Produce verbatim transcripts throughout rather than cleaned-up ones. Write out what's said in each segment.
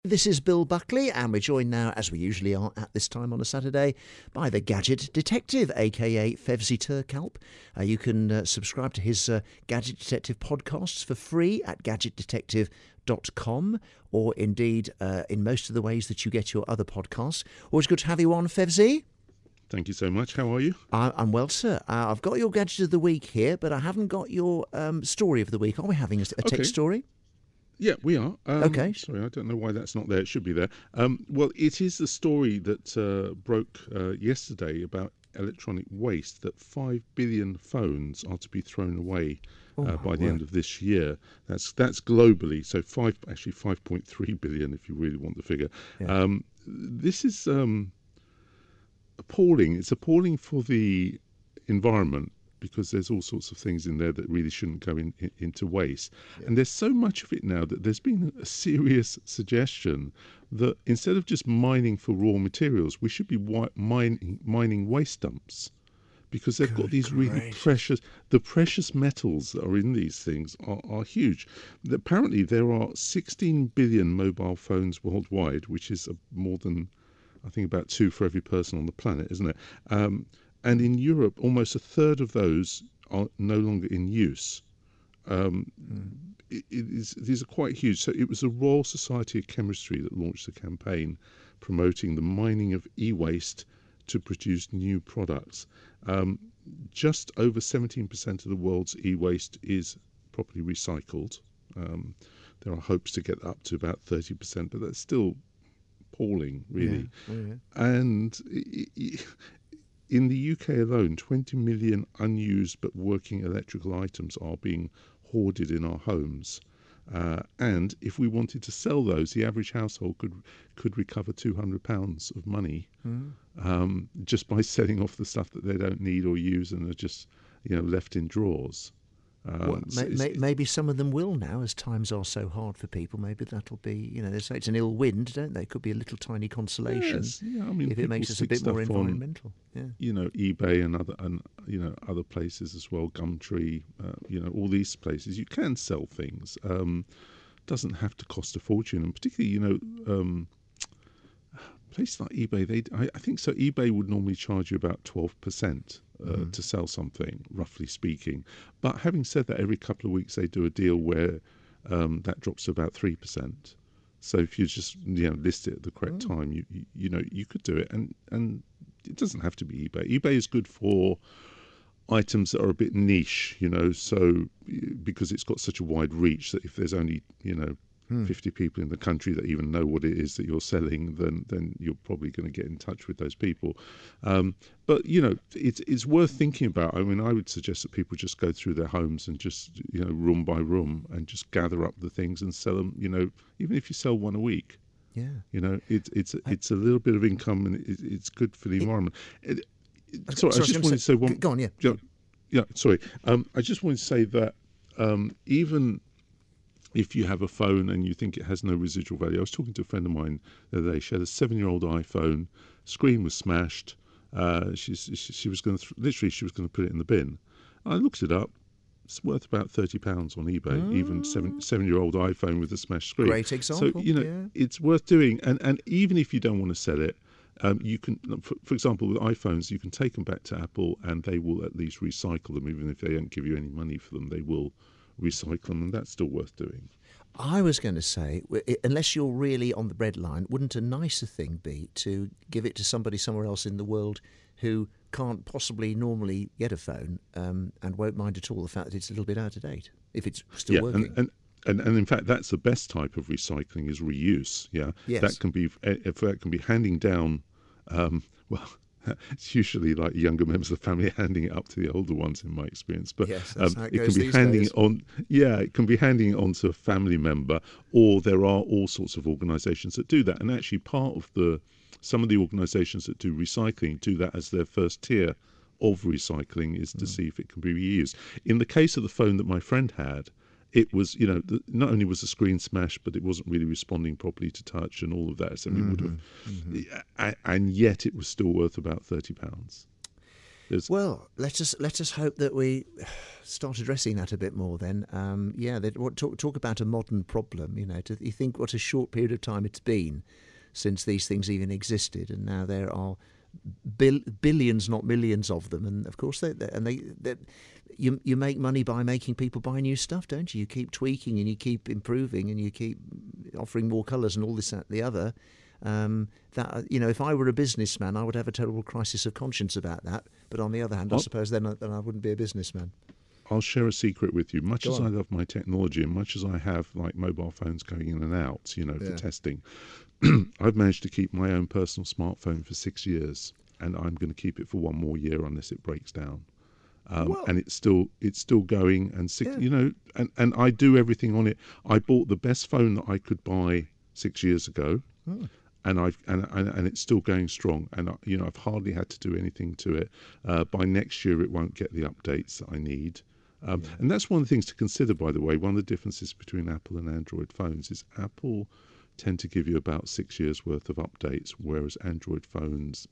This is Bill Buckley, and we're joined now, as we usually are at this time on a Saturday, by the Gadget Detective, aka Fevzi Turkalp. Uh, you can uh, subscribe to his uh, Gadget Detective podcasts for free at gadget detective dot com, or indeed uh, in most of the ways that you get your other podcasts. Always good to have you on, Fevzi. Thank you so much. How are you? I, I'm well, sir. Uh, I've got your Gadget of the Week here, but I haven't got your um, story of the week. Are we having a, a Okay. tech story? Yeah, we are. Um, Okay. Sorry, I don't know why that's not there. It should be there. Um, well, it is the story that uh, broke uh, yesterday about electronic waste, that five billion phones are to be thrown away uh, Oh, by the word. end of this year. That's that's globally. So five, actually five point three billion, if you really want the figure. Yeah. Um, this is um, appalling. It's appalling for the environment, because there's all sorts of things in there that really shouldn't go in, in, into waste. Yeah. And there's so much of it now that there's been a serious suggestion that instead of just mining for raw materials, we should be wi- mining, mining waste dumps, because they've got Good these really gracious. precious, the precious metals that are in these things are, are huge. Apparently there are sixteen billion mobile phones worldwide, which is a, more than, I think, about two for every person on the planet, isn't it? Um, And in Europe, almost a third of those are no longer in use. Um, Mm. it, it is, these are quite huge. So it was the Royal Society of Chemistry that launched a campaign promoting the mining of e-waste to produce new products. Um, just over seventeen percent of the world's e-waste is properly recycled. Um, there are hopes to get up to about thirty percent, but that's still appalling, really. Yeah. Oh, yeah. And i i in the U K alone, twenty million unused but working electrical items are being hoarded in our homes. Uh, and if we wanted to sell those, the average household could could recover two hundred pounds of money Mm. um, just by selling off the stuff that they don't need or use and are just, you know, left in drawers. Um, Well, so may, it's- may, it's- maybe some of them will now, as times are so hard for people. Maybe that'll be, you know, they say it's an ill wind, don't they? It could be a little tiny consolation yes, yeah, I mean, if it makes people us a stick bit more stuff on, environmental. Yeah. you know, eBay and other and you know other places as well, Gumtree, uh, you know, all these places you can sell things. Um, doesn't have to cost a fortune, and particularly, you know, um, places like eBay, they I, I think so. eBay would normally charge you about twelve percent uh, Mhm. to sell something, roughly speaking. But having said that, every couple of weeks they do a deal where um, that drops to about three percent. So if you just, you know, list it at the correct Mm. time, you, you you know you could do it, and and it doesn't have to be eBay. eBay is good for items that are a bit niche, you know, so because it's got such a wide reach that if there's only, you know, Hmm. fifty people in the country that even know what it is that you're selling, then then you're probably going to get in touch with those people. Um, but you know, it's it's worth thinking about. I mean, I would suggest that people just go through their homes and just, you know, room by room, and just gather up the things and sell them. You know, even if you sell one a week, Yeah. you know, it's it's I- it's a little bit of income, and it, it's good for the It- environment. It, it, Okay, sorry, I was just gonna wanted to say one. Go go on, yeah. Yeah, yeah, sorry. Um, I just wanted to say that um, even if you have a phone and you think it has no residual value, I was talking to a friend of mine the other day. She had a seven-year-old iPhone. Screen was smashed. Uh, she's, she, she was going to th- literally she was going to put it in the bin. I looked it up. It's worth about thirty pounds on eBay. Even seven seven-year-old iPhone with a smashed screen. Great example. So you know yeah. it's worth doing. And and even if you don't want to sell it, um, you can, for, for example, with iPhones, you can take them back to Apple, and they will at least recycle them. Even if they don't give you any money for them, they will recycle them, and that's still worth doing. I was going to say, w- i- unless you're really on the breadline, wouldn't a nicer thing be to give it to somebody somewhere else in the world who can't possibly normally get a phone um, and won't mind at all the fact that it's a little bit out of date, if it's still yeah, working? and, and and and in fact, that's the best type of recycling is reuse. Yeah, Yes. that can be if that can be handing down. Um, well, it's usually like younger members of the family handing it up to the older ones, in my experience. But Yes, that's um, how it it goes can be these handing days. it on. Yeah, it can be handing it on to a family member, or there are all sorts of organisations that do that. And actually, part of the some of the organisations that do recycling do that as their first tier of recycling is to Mm. see if it can be reused. In the case of the phone that my friend had, it was, you know, the, not only was the screen smashed, but it wasn't really responding properly to touch and all of that. So it would have, Mhm, mhm. a- and yet it was still worth about thirty pounds. There's, Well, let us let us hope that we start addressing that a bit more. Then, um, yeah, that, what, talk talk about a modern problem. You know, to, you think what a short period of time it's been since these things even existed, and now there are bil- billions, not millions, of them. And of course, they, they and they, they you you make money by making people buy new stuff, don't you? You keep tweaking and you keep improving and you keep offering more colours and all this, that, and the other. Um, that you know, if I were a businessman, I would have a terrible crisis of conscience about that. But on the other hand, I Well, suppose then, I- then I wouldn't be a businessman. I'll share a secret with you. Much Go as on. I love my technology and much as I have like mobile phones going in and out, you know, Yeah. for testing, I've managed to keep my own personal smartphone for six years, and I'm going to keep it for one more year unless it breaks down. Um, Well- and it's still it's still going, and six, Yeah. you know, and, and I do everything on it. I bought the best phone that I could buy six years ago. Hmm. And I've and, and and it's still going strong, and I, you know I've hardly had to do anything to it. Uh, by next year, it won't get the updates that I need, um, and that's one of the things to consider. By the way, one of the differences between Apple and Android phones is Apple tend to give you about six years worth of updates, whereas Android phones,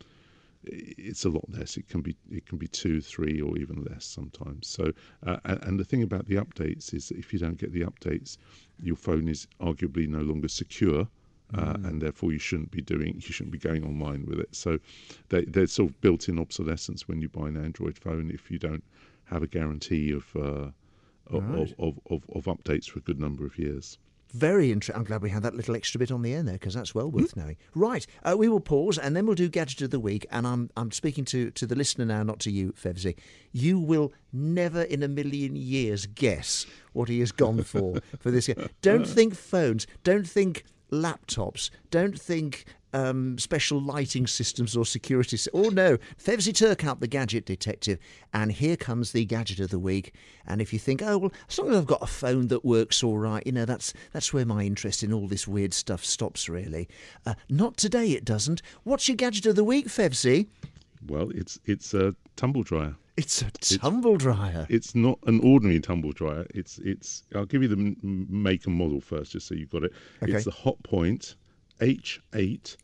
it's a lot less. It can be it can be two, three, or even less sometimes. So, uh, and, and the thing about the updates is that if you don't get the updates, your phone is arguably no longer secure. Uh, and therefore you shouldn't be doing, you shouldn't be going online with it. So they, there's sort of built-in obsolescence when you buy an Android phone if you don't have a guarantee of uh, of, Right. of, of, of updates for a good number of years. Very interesting. I'm glad we had that little extra bit on the end there because that's well worth knowing. Right, uh, we will pause and then we'll do Gadget of the Week. And I'm I'm speaking to, to the listener now, not to you, Fevzi. You will never in a million years guess what he has gone for for this year. Don't think phones. Don't think laptops. Don't think um, special lighting systems or security. sy- Oh no, Fevzi Turkalp, the gadget detective, and here comes the Gadget of the Week. And if you think, oh well, as long as I've got a phone that works all right, you know, that's that's where my interest in all this weird stuff stops. Really, uh, not today. It doesn't. What's your Gadget of the Week, Fevzi? Well, it's it's a tumble dryer. It's a tumble dryer. It's not an ordinary tumble dryer. It's it's. I'll give you the m- m- make and model first, just so you got it. Okay. It's the Hot Point H eight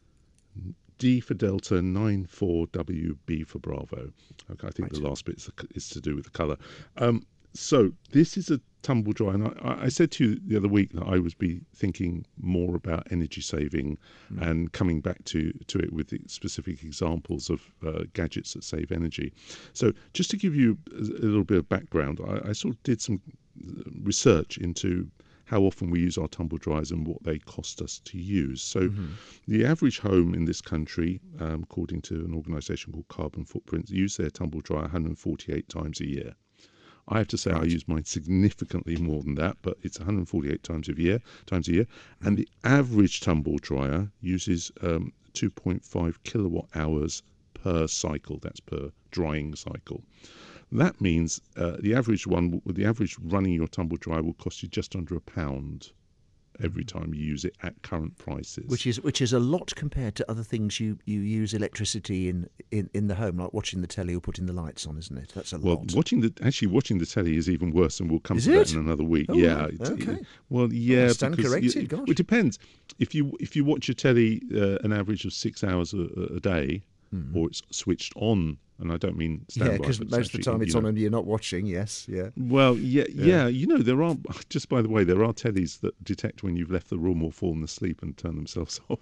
D for Delta nine four W B for Bravo. Okay, I think the last bit is, is to do with the colour. Um, so this is a tumble dryer, and I, I said to you the other week that I would be thinking more about energy saving and coming back to, to it with specific examples of uh, gadgets that save energy. So just to give you a, a little bit of background, I, I sort of did some research into how often we use our tumble dryers and what they cost us to use. So the average home in this country, um, according to an organisation called Carbon Footprint, use their tumble dryer one hundred forty-eight times a year. I have to say I use mine significantly more than that, but it's one hundred forty-eight times a year, times a year. And the average tumble dryer uses um, two point five kilowatt hours per cycle. That's per drying cycle. That means uh, the average one, the average running your tumble dryer will cost you just under a pound every time you use it at current prices. Which is which is a lot compared to other things you, you use electricity in, in, in the home, like watching the telly or putting the lights on, isn't it? That's a well, lot. watching the actually watching the telly is even worse, and we'll come Is to it? that in another week. Oh, yeah. right. it's- Okay. Well, yeah. I stand because corrected, you- gosh. It depends. If you if you watch your telly uh, an average of six hours a, a day, or it's switched on, and I don't mean standby. Hmm. yeah, because but most of the actually, time you it's know, on and you're not watching, yes, yeah. Well, yeah, yeah, You know, there are, just by the way, there are tellies that detect when you've left the room or fallen asleep and turn themselves off,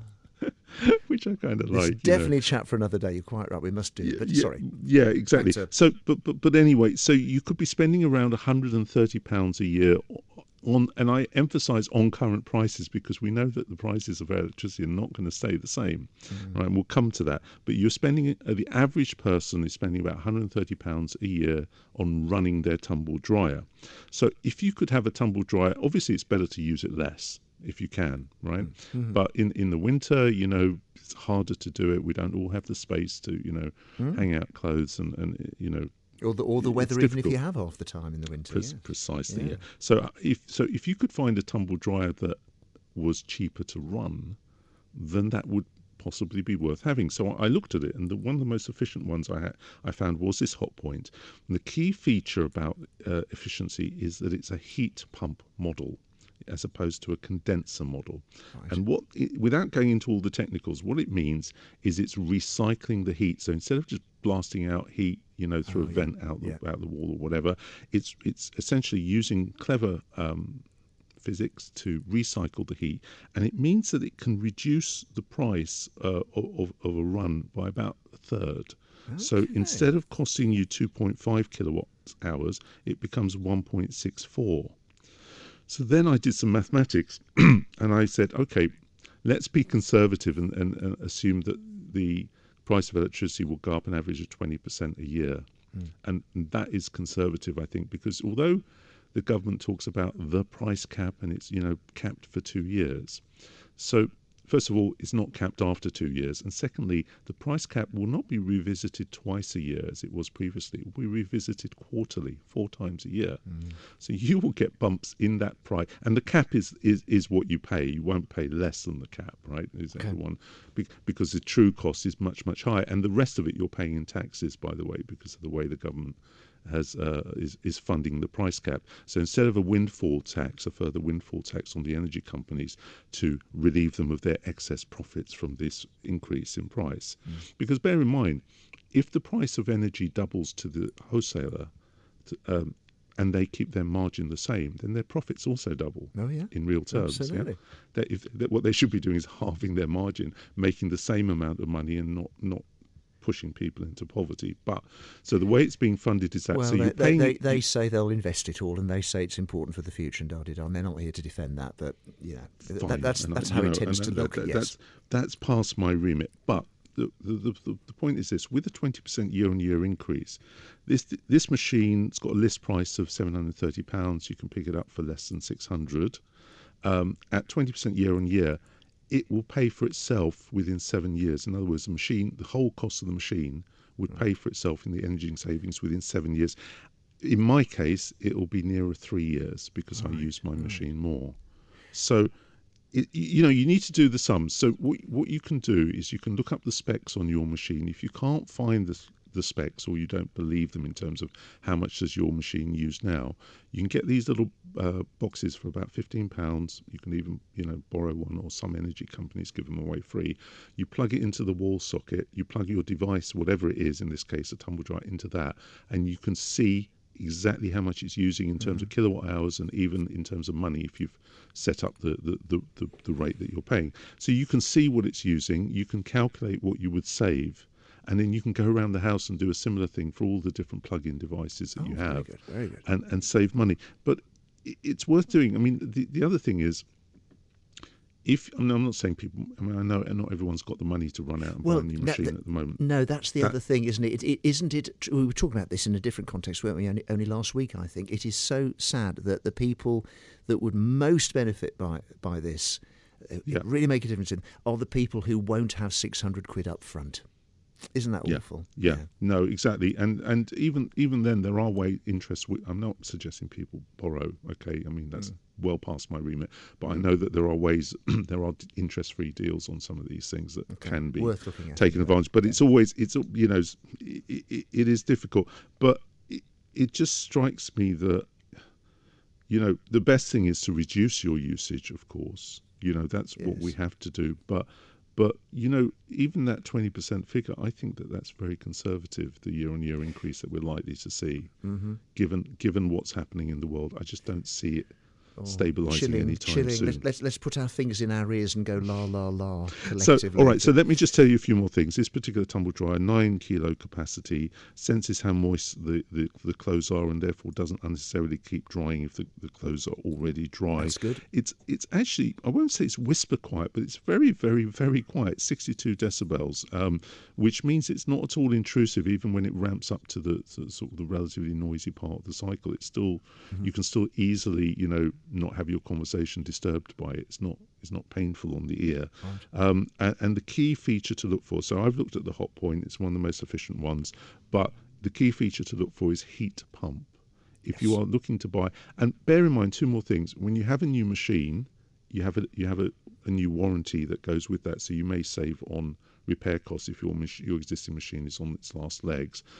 which I kind of It's like. you know. definitely a chat for another day, you're quite right, we must do. But yeah, sorry. Yeah, exactly. Back to- So, but, but but anyway, so you could be spending around one hundred thirty pounds a year on, and I emphasise on current prices because we know that the prices of electricity are not going to stay the same, Mm. right? And we'll come to that. But you're spending, uh, the average person is spending about one hundred thirty pounds a year on running their tumble dryer. So if you could have a tumble dryer, obviously it's better to use it less if you can, right? Mm-hmm. But in, in the winter, you know, it's harder to do it. We don't all have the space to, you know, Mm. hang out clothes and, and you know, Or the, or the It's weather, even if difficult. you have half the time in the winter. Pre- yeah. Precisely, Yeah. yeah. So uh, if so, if you could find a tumble dryer that was cheaper to run, then that would possibly be worth having. So I looked at it, and the, one of the most efficient ones I had, I found was this Hot Point. And the key feature about uh, efficiency is that it's a heat pump model. as opposed to a condenser model. Right. And what, it, without going into all the technicals, what it means is it's recycling the heat. So instead of just blasting out heat, you know, through Oh, a yeah. vent out the, Yeah. out the wall or whatever, it's it's essentially using clever um, physics to recycle the heat, and it means that it can reduce the price uh, of, of a run by about a third. So Okay. instead of costing you two point five kilowatt hours, it becomes one point six four. So then I did some mathematics and I said, okay, let's be conservative and, and, and assume that the price of electricity will go up an average of twenty percent a year. Mm. And, and that is conservative, I think, because although the government talks about the price cap and it's, you know, capped for two years. So first of all, it's not capped after two years. And secondly, the price cap will not be revisited twice a year as it was previously. It will be revisited quarterly, four times a year. Mm. So you will get bumps in that price. And the cap is, is, is what you pay. You won't pay less than the cap, right? Is Okay. everyone? Be- because the true cost is much, much higher. And the rest of it you're paying in taxes, by the way, because of the way the government has uh, is, is funding the price cap. So instead of a windfall tax, a further windfall tax on the energy companies to relieve them of their excess profits from this increase in price. Mm. Because bear in mind, if the price of energy doubles to the wholesaler to, um, and they keep their margin the same, then their profits also double. Oh, yeah. In real terms. Absolutely. Yeah? That if, that what they should be doing is halving their margin, making the same amount of money and not, not pushing people into poverty. But so the way it's being funded is that Well, so they, you're paying they, they, they say they'll invest it all, and they say it's important for the future, and da da da. And they're not here to defend that, but you know, fine, that, that's and, that's you how know, it tends and to that- look. that- Yes. That's that's past my remit. But the the, the, the point is this: with a twenty percent year-on-year increase, this this machine's got a list price of seven hundred thirty pounds. You can pick it up for less than six hundred. Um, at twenty percent year-on-year, it will pay for itself within seven years. In other words, the machine, the whole cost of the machine would pay for itself in the energy savings within seven years. In my case, it will be nearer three years because Right, I use my right. machine more. So, it, you know, you need to do the sums. So what, what you can do is you can look up the specs on your machine. If you can't find the, the specs or you don't believe them in terms of how much does your machine use now, you can get these little uh, boxes for about fifteen pounds. You can even, you know, borrow one, or some energy companies give them away free. You plug it into the wall socket, you plug your device, whatever it is, in this case a tumble dryer, into that, and you can see exactly how much it's using in terms Mm-hmm. of kilowatt hours and even in terms of money if you've set up the, the, the, the, the rate that you're paying. So you can see what it's using, you can calculate what you would save, and then you can go around the house and do a similar thing for all the different plug-in devices that Oh, you very have good, very good. and, and save money. But i- it's worth doing. I mean, the, the other thing is, if I mean, I'm not saying people, I mean, I know not everyone's got the money to run out and Well, buy a new no, machine th- at the moment. No, that's the That- other thing, isn't it? It, it? Isn't it? We were talking about this in a different context, weren't we? Only, only last week, I think. It is so sad that the people that would most benefit by by this, uh, Yeah. really make a difference, in, are the people who won't have six hundred quid up front. Isn't that Yeah. awful? Yeah, no, exactly, and and even even then, there are way interest. I'm not suggesting people borrow. Okay, I mean that's Mm. well past my remit, but I know that there are ways, there are interest-free deals on some of these things that Okay. can be Worth looking at. taken anyway. advantage. But it's always, it's you know, it, it, it is difficult. But it, it just strikes me that, you know, the best thing is to reduce your usage. Of course, you know that's what we Yes. have to do. But but you know, even that twenty percent figure, I think that that's very conservative. The year-on-year increase that we're likely to see, Mm-hmm. given given what's happening in the world, I just don't see it Oh, stabilising chilling, anytime chilling. soon. Let's, let's let's put our fingers in our ears and go la la la So, collectively. all right. So let me just tell you a few more things. This particular tumble dryer, nine kilo capacity, senses how moist the, the, the clothes are, and therefore doesn't unnecessarily keep drying if the, the clothes are already dry. That's good. It's it's actually, I won't say it's whisper quiet, but it's very very very quiet, sixty-two decibels, um, which means it's not at all intrusive. Even when it ramps up to the to sort of the relatively noisy part of the cycle, it's still Mm-hmm. you can still easily, you know, not have your conversation disturbed by it. It's not it's not painful on the ear. Right. Um, and, and the key feature to look for, so I've looked at the hot point, it's one of the most efficient ones, but the key feature to look for is heat pump. If you Yes. are looking to buy, and bear in mind two more things, when you have a new machine, you have a, you have a, a new warranty that goes with that, so you may save on repair costs if your, mach- your existing machine is on its last legs.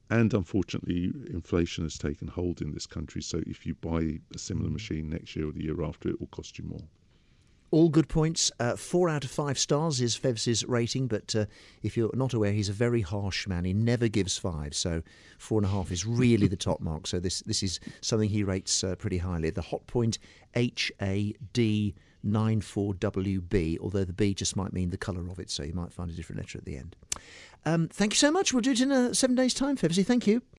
And unfortunately, inflation has taken hold in this country. So if you buy a similar machine next year or the year after, it will cost you more. All good points. Uh, four out of five stars is Fevs's rating, but uh, if you're not aware, he's a very harsh man. He never gives five, so four and a half is really the top mark. So this this is something he rates uh, pretty highly. The Hotpoint H A D ninety-four W B, although the B just might mean the colour of it, so you might find a different letter at the end. Um, thank you so much. We'll do it in uh, seven days' time, Fevsy. Thank you.